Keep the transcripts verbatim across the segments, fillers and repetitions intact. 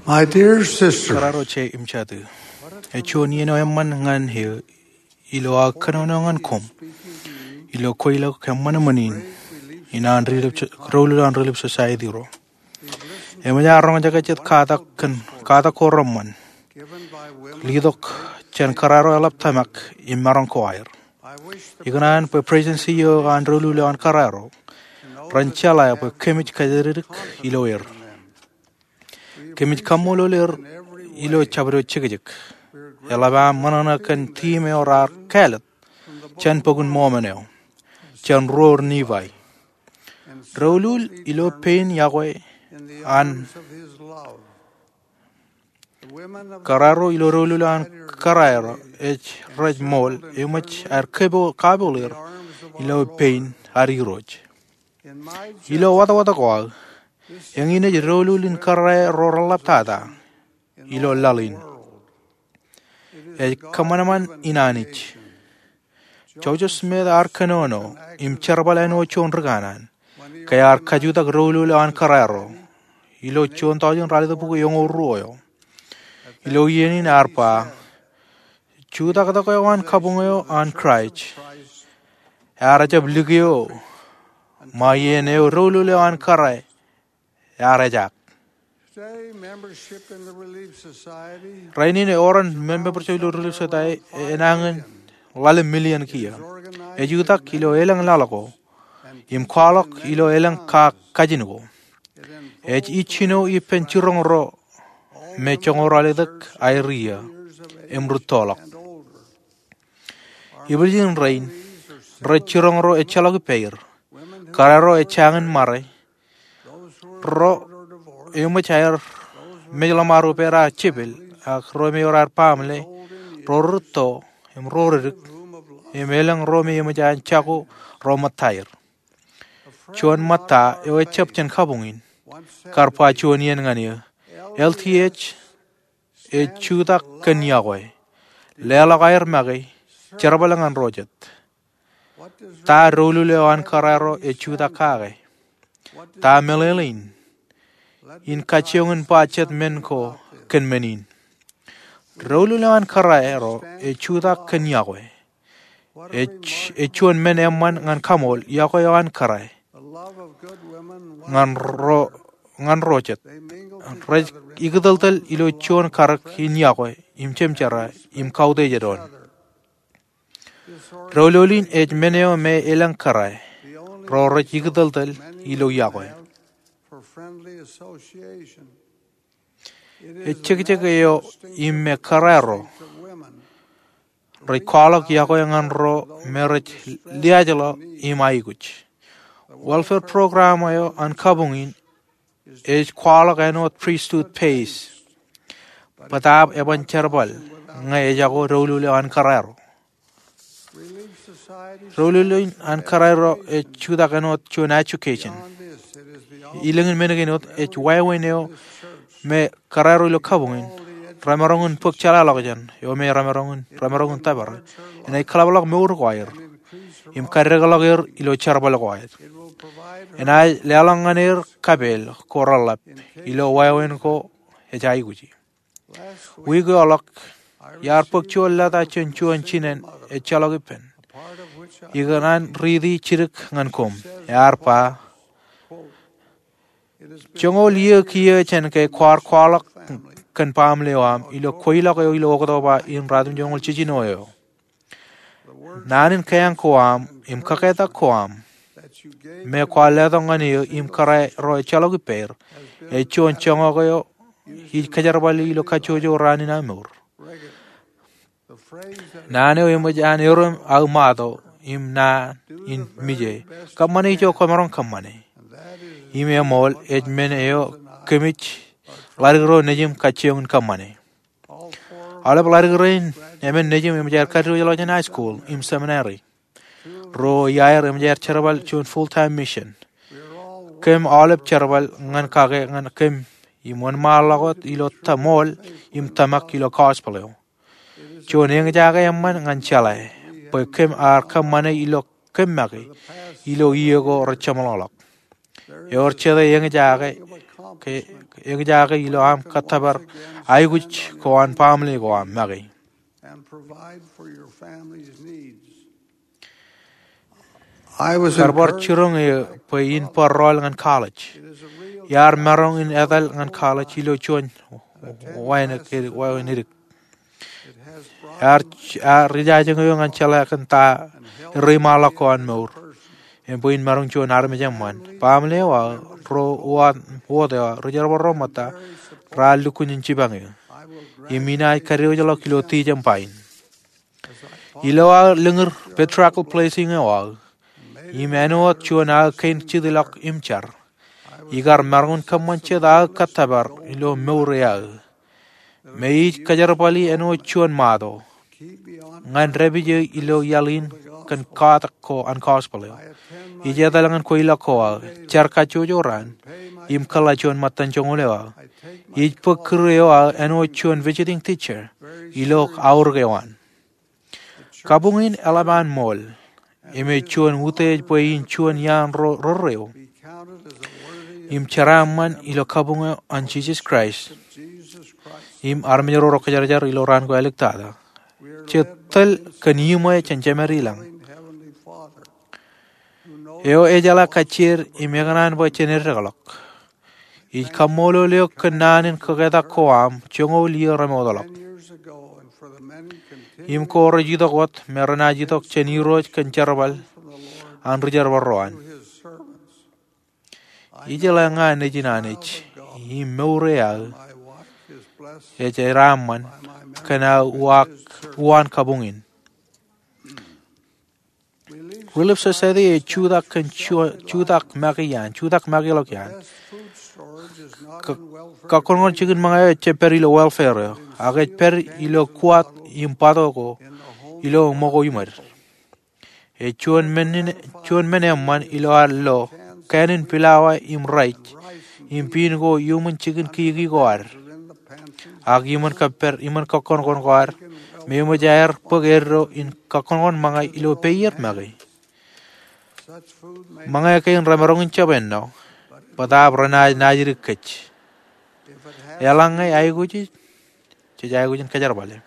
My dear sister, Kararo che imchatu. E chuan yeno emman ngan he ilo a kanono ngan kom. Ilo koila kamman manin. Ina anrilip rolu anrilip society ro. E maya arong jaga chet kata kan kata koramman. Lidok chen kararo alap tamak imarong koair. Iganan pe presidency yo anrolu le an kararo. Ranchala pe kemich kadirik ilo er. Kemich kamolo ler ilo chabro chigajik. Elaba manana kan time orar kalat. Chan pogun momeneo. Chan roar nivai. Rolul ilo pain yagwe an kararo ilo rolul an kararo ech raj mol emach ar kebo kabolir ilo pain ari roj. Ilo wata wata kwa yang ine rolul in kararo roralap tada ilo lalin. E kamanaman inanich. Jojo Smith ar kanono im charbalano chon reganan. Kaya ar kajutak rolul an kararo. Ilo chon tajun ralito puko yung uruyo. Ilo yenin arpa. Chuta kata kayo an kabungayo an krach. Ara jab ligyo. Ma yeneo rolul an karay. Ara jak. Rainin oran membership ilo relief society enangan wala million kia. Ejutak ilo elang lalako. Im kwalok ilo elang ka kajingo. Ej ichino i penchurong ro me chongoraledak airia emrutolak. Ibujin rain rechurong ro echalog peir. Kararo echangan mare. Ro Eumachar Melamaru pera chibil, a Romeo pamle, Roruto, em Rorik, Emelang Romeo Majan Chaco, Romatire. Chuan Mata, a chapchen kabungin, Carpa Chuanian Gania, L T H, a Chuda Kanyawe, Lela Gair Magi, Cherabalang and Rojet. Ta Roluleo and Carraro, a Chuda Kage. Ta Melelin. In kachiongan pachet menko ken menin. Rolulan karaero e chuda ken yawe. E chuan men emman ngan kamol yawe an karay. Ngan ro ngan rochet. Rej igdaltal ilo chuan karak in yawe im chemchara im kaude jedon. Rolulin e meneo me elang karay. Ro rej igdaltal ilo yawe. E chikchikayo imme karero. Rekolak yako yangan ro merech liajalo imaiguch. Welfare program ayo an kabungin is kwalak ano priesthood pays. Patab eban cherbal ngay jago rolule an karero. Rolule an karero e chudak ano chun education. Ilangin menaginot et wayweneo me kararo ilo kabungin ramarongun puk chala lagajan yo me ramarongun ramarongun tabar en ay kalabalak me urquire im karregalagir ilo charbalagwire en ay lealanganir kabel koralap ilo waywen ko ejaiguji wigo alak yar puk cholla ta chunchuan chinen e chalagipen iganan ridi chirik ngankom yar pa Chongo liya kiya chen ke kwar kwalak kan pam lewam ilo koila ko ilo ko ba in radun jongol chichino yo nanin kayang koam im kaketa koam me kwala dongani im kare ro chalo per e chon chongo ko yo hi kajarbali ilo kachojo ranina mur nane im jan yorum au mado im na in mije kamane jo komaron kamane Ime mol edmen eo kemich largro nejim kachiong kamane. Alap largroin emen nejim imjar katu yalojan high school im seminary. Ro yair imjar cherabal chun full time mission. Kem alap cherabal ngan kage ngan kem imon malagot ilo tamol im tamak ilo kospaleo. Chun eng jaga yamman ngan chalai. Po kem ar kamane ilo kemmagi ilo iego rachamalolak. Yor chede yang jaga ke ek jaga ilo am katabar ayguch ko an family ko am magi and provide for your family's needs. I was karbor encouraged. chirong e pe in por rol ngan college It is a real yar marong in edal ngan college ilo chon waina ke waina rik it has brought yar yar rijaje ngayo ngan chala kan ta rimala ko an mur en buin marong chon arme jamman family wa ro wa wo de rojar borro mata ral kunin chibange I will grant imina karyo jalo kilo ti jampain ilawa lengur petracal placing wa imeno chona kain chidilak imchar igar margun kamman chida katabar ilo meuria mei kajarpali eno chon mado keep beyond ngan rebije ilo yalin kan kata ko an kospale attend my ije dalangan ko ila ko charka chojoran im kala chon matan chongolewa I take my ij pokrewa eno chon visiting teacher ilo aurgewan kabungin alaban mol ime chon ute poin chon yan ro roreo be counted as a worthy im charaman ilo kabunga an Jesus Christ of Jesus Christ. im armero rokajarjar ilo ran ko elektada We are led chetal kanimo chanchamerilang by Heavenly Father, who knows eo ejala kachir imeganan bo chener regalok ij kamolo leo kananin kageda koam chongo lio ramodolok ten years ago, and for the many continuing im ko rojido got merana jidok cheni roj kancharbal from the Lord an rijar barroan through His servants. ijala nga nejinanich im meurea My wife is blessed eje ramman by my marriage. kana wak wan kabungin Relief Relief Society e chudak kan chudak magian chudak magilok yan best food storage is not Ka- in welfare. kakongon chicken mga che per ilo welfare age per ilo kuat impado ko in the home ilo mogo yumar e chuan menin chuan menemman ilo allo kanin pilawa im right im pin go human chicken kigi go ar is in the pantry. ag iman ka per iman kakon kon go ar me mo jaer pogero in kakon mga ilo peyer magi Such food may mga kain ramarong chabenno pada brana najir kech if it has yalangai ay guji che jay gujin kajar bale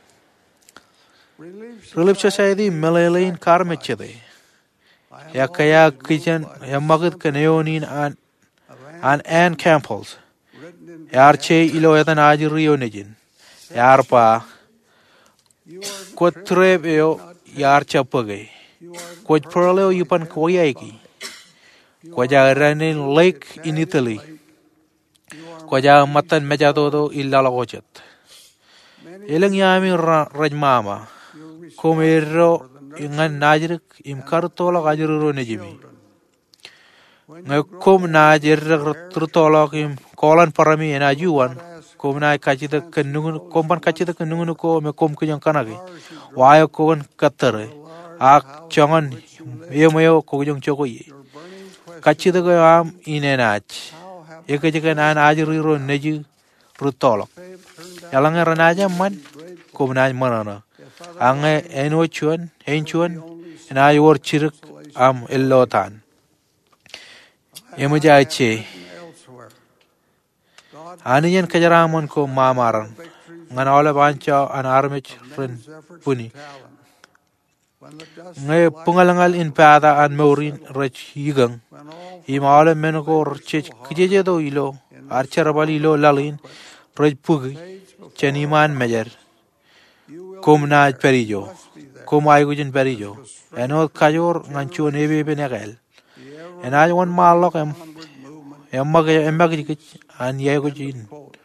relief. Relief Society melelain karmechede ya kaya kitchen ya magad kaneonin an an an camples Written in yar che ilo etan ajir rio nejin yar pa you are kotre beo yar chapage you are koj perleo yupan koyaki koja ranin lake in Italy you are koja matan mejado do illa lagochet many eleng yami rajmama you restore komero ingan najrik im kartola gajiro nejimi when ngai kom najir trutolo kim kolan parami ena juan kom na kachita kenungun kompan kachita kenungun ko me kom kunyang kanagi wayo kon katare ak chongan yemoyo ko jong chokoyi your burning question kachita ko am inenach how have ekajika nan ajiro neji rutolo faith turned out yalang ranaja man kom na manana if other ange eno chuan en chuan na yor chirik am illotan yemuja che elsewhere God aniyen kajaramon ko mamaran victories ngan ole bancha an armich ren his efforts puni and talent when the dust ngai of life, pungalangal in pada an meurin rech yigang when all imale men ko rche kjeje do ilo archer bali lo lalin rech pugi fades before cheniman mejer you will kom na perijo be there. kom ay gujin perijo eno kajor ngancho nebe benegel The ever enay won malok em onward movement. emag emag jik an yegujin Quote.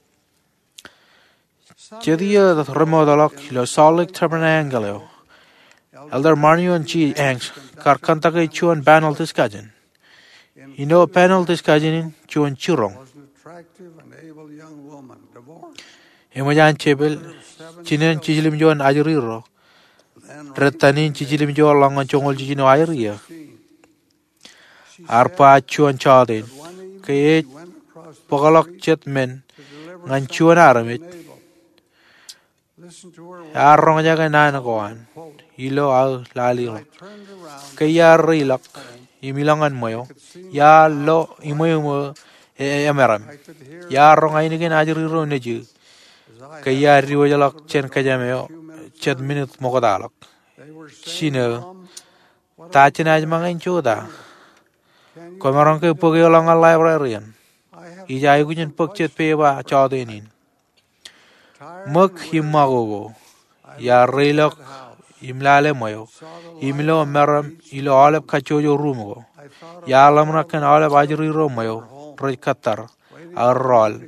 Jedia the remodalok lo solik tabernacle Elder Marnion G. Angs karkantake chuan panel discussion you know panel discussion chuan churong Was an attractive and able young woman, divorced, emojan chebel chinen chijilim joan ajriro then retanin chijilim jo longan chongol jijino ayriya sixteen. She arpa chuan chaden said one evening ke she went across the pogalok street chet men to deliver ngan something chuan to aramit a neighbor. Listen to her words. arrong jaga nan koan Quote, ilo al I lalilo turned around ke ya rilak imilangan moyo ya lo imoyo e emeram ya rong aini gen ajri ro neju ke ya riwo jalak chen kajameo chet minute mogodalak shino ta chen aj mangain choda komarong ke poge long a librarian i jai gunyen pok chet pe ba chodenin mak himago ya relok imlale moyo imlo meram ilo alep kachojo rumo ya lamna kan alep ajri ro moyo roj katar arrol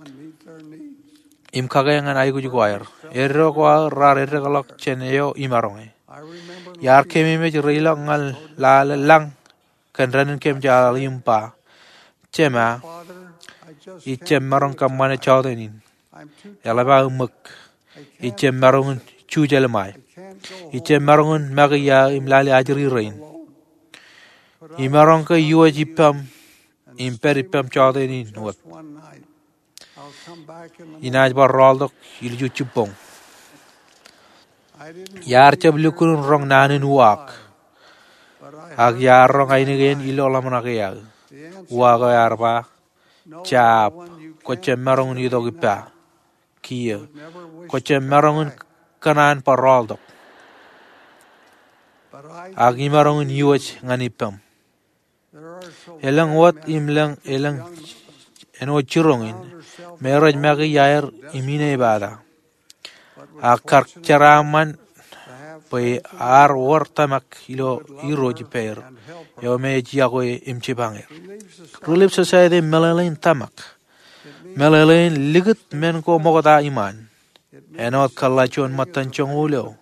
im kagayangan ay guju goyer erro ko rar erre galak cheneo imaronge yar kemi me jrilo ngal la lang kan ranin kem ja limpa chema i chem marong kam mane chawdenin yala ba mak i chem marong chujel mai i chem marong magiya imlali ajri rein imarong ka yuji pam imperi pam chawdenin wat inaj bar roldok ilju chupong yar chablukun rong nanin wak ag yar rong aini gen ilo lamna ke yag waga yar ba chap ko chemarong ni do gipa kiyo ko chemarong kanan par roldok ag imarong yuj ngani pam elang wat imlang elang eno chirongin meroj magi yair imine bada akar charaman pe ar wartamak ilo iroji per yo me jiago imchi banger relief society melalain tamak melalain ligit men ko mogoda iman enot kallachon matan chongulo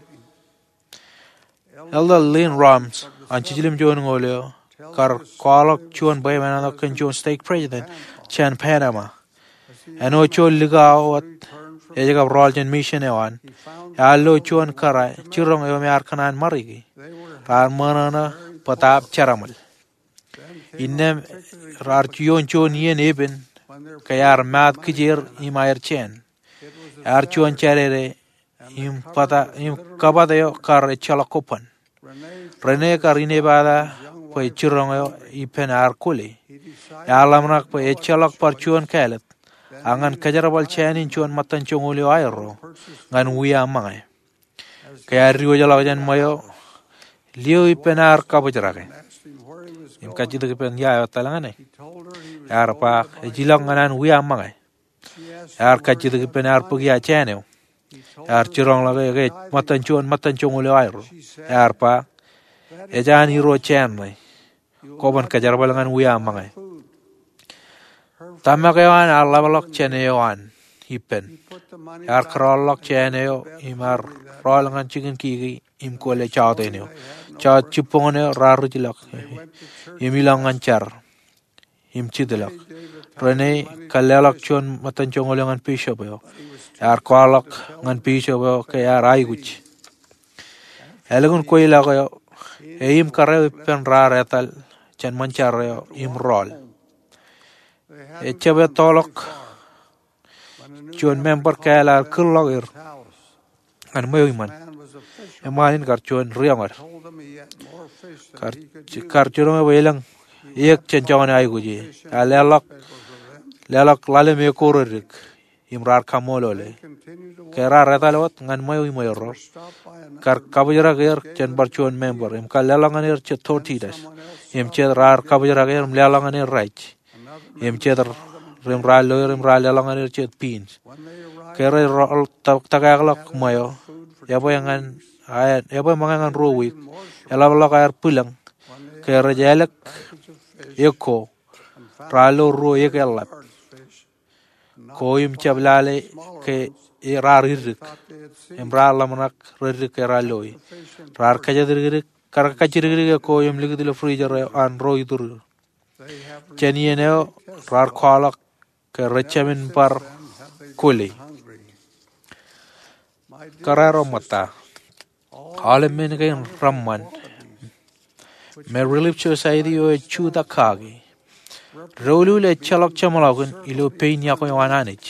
elda lin rams anchilim jon ngoleo kar kolok chon bay manada kanjon stake president chan panama eno chol ligawat ejega roljen mission ewan allo chon kara chirong yo me arkanan marigi rar manana patap charamal innem rar chon chon yen eben kayar mat kijir imayer chen ar chon charere im pata im kabadayo kar chalakopan rene karine bada pe chirong yo ipen ar kuli alamnak pe chalak par chon kalet angan kajarabal chanin chon matan chongolio ayro ngan wiya mangai kaya riwo jala jan mayo liu ipenar kabajrage im kajidu ke pen ya talangane yar pa jilang nganan wiya mangai yar kajidu ke penar pugya chaneo yar chirong lage ge matan chon matan chongolio ayro yar pa ejan hiro chanai koban kajarabal ngan wiya mangai Tamakewan alabalok chenewan hipen. Yar krolok cheneo imar rolangan chicken kiki im kole chawdeneo. Chaw chipongone rarujilok. Imilangan char. Im chidilok. Rene kalelok chon matan chongolangan pisho beo. Yar kolok ngan pisho beo ke yar aiguch. Elegun koi lagoyo. Eim kareo pen raretal chen manchareo im rol. Echabe tolok chon member kala kullogir an moyman emanin kar chon riangar kar kar chon welang ek chen chon ay guji alelok lelok lale me kororik imrar kamolole kera retalot ngan moy moyro kar kabujara ger chen bar chon member im kalelongan er che thotidas im che rar kabujara ger mlelongan er right em cheder rem ralo rem ralo langan chet pins kere rol tagaglak mayo yabo yangan ay yabo mangan rowi yala lok air pulang kere jalek eko ralo ro yekelap ko im chablale ke irar irrik em rala manak rirrik raloi rar kajadir kar kachirgir ko im ligdil freezer an roidur Chenieneo rar kolok ke rechamin par kuli kararo mata alemen ke ramman me relief society o chuda kagi rolu le chalok chamalogun ilo pein yako wananich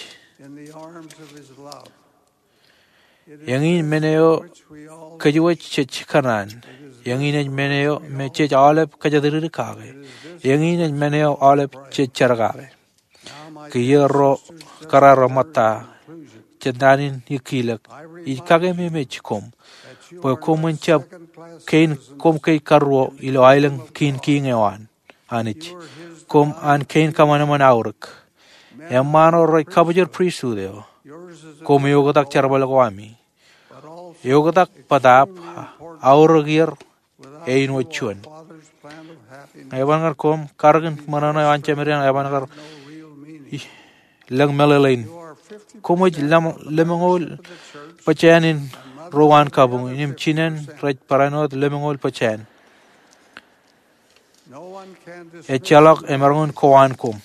yangin meneo kajuwe chikanan yangin meneo me chech alep kajadir kagi yangin meneo alep chechargage Kiyo ro kararo mata Chandanin yikilak ikage memech kom po komun chap kain kom kay karwo ilo ailang kin king ewan anich kom an kain kamana man aurak emano roy kabajer prisudeo kom yogatak charbal kwami yogatak padap auragir ein wachuan ebangar kom kargan manana anche merian ebangar lang melalain komoj lam lemengol pachanin rowan kabung nim chinen raj paranot lemengol pachan e chalok emargon kowan kom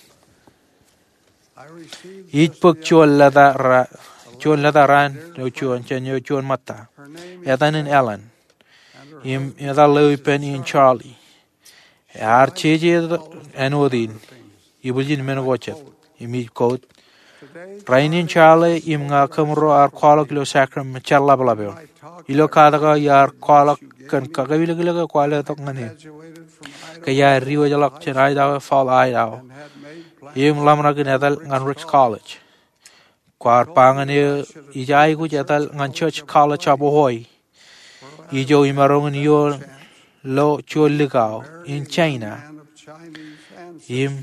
each puk chol lada ra chol lada ran no chon chen yo chon mata yatanin Alan im yada pen in Charlie ar cheje enodin ibujin menogochet imi code Rainin Charlie im nga kamro ar kwalak lo sacram challa blabeo ilo kadaga yar kwalak kan kagawila gila kwala tok ngani kaya riwa jalak chenai da fall ai daw im lamra gnadal ngan Rich College kwar pangane ijai gu jatal ngan Church College abohoy ijo imarong yo lo choligao in China im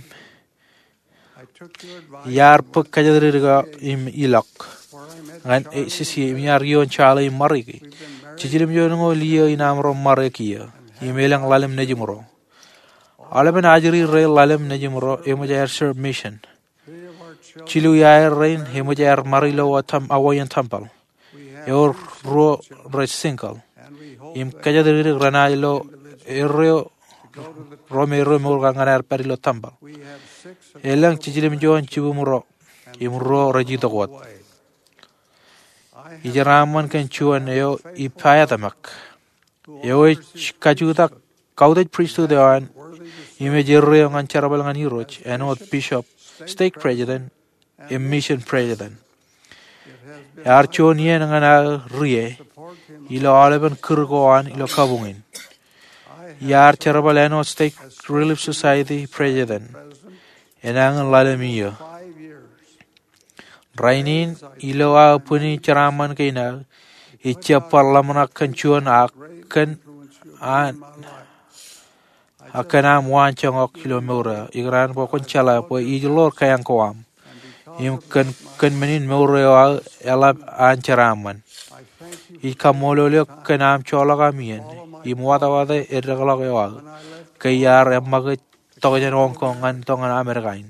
yar puk kajadriga im ilak ngan sisi yar yon Charlie marigi chijirim yon ngo liyo inamro marikiya imelang lalim nejimro alaben ajri re lalim nejimro emojar submission chilu yar rain emojar marilo watam awayan tampal yor ro re single im kajadriga ranalo erro romero morganar perilo tampal elang chijirim jon chibumro imro rajito kwat ijaraman kan chuan yo ipayatamak yo kajuta kaudet priesthood an imejerre ngan charabal ngan hiroch enot bishop stake president a mission president yar chon yen ngana rie ilo alaban kurgoan ilo kabungin yar charabal enot stake relief society president enang lalamiyo rainin iloa puni ceraman kaina icha parlamana kanchuan akan an akan am wancangok kilomera igran po konchala po ijlor kayang koam im kan kan menin meura ela an ceraman ikamolole kanam cholaga mien im wada wada ergala gawa kayar emag togen Hong Kong an tongan Amerikain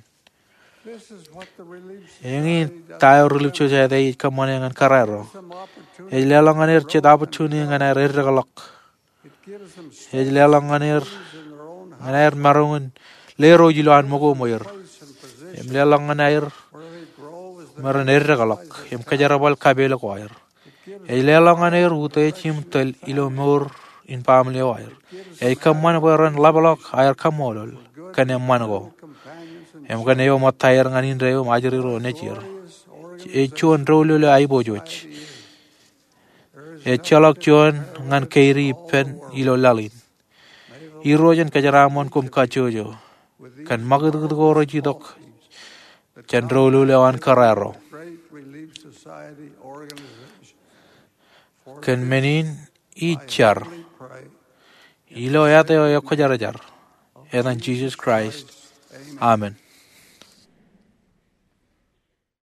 Yengi tayo relief choja day kamane ngan karero. Ejlelang anir chet opportunity ngan er ergalak. Ejlelang anir ngan er marungun lero jiloan mogo moyer. Ejlelang anir maran ergalak. Em kajarabal kabel koyer. Ejlelang anir ute chim tel ilo mor in family wire. Ej kamman baran labalak ayer kamolol kanem manago. Em kan yo matayar nganin reyo majari ro nechir e chuan rolo le ai bojoch e chalak chuan ngan kairi pen ilo lalin i rojan kajaramon kum kachojo kan magad go ro jidok chan rolo le an kararo kan menin ichar ilo yate yo kajarajar edan Jesus Christ amen.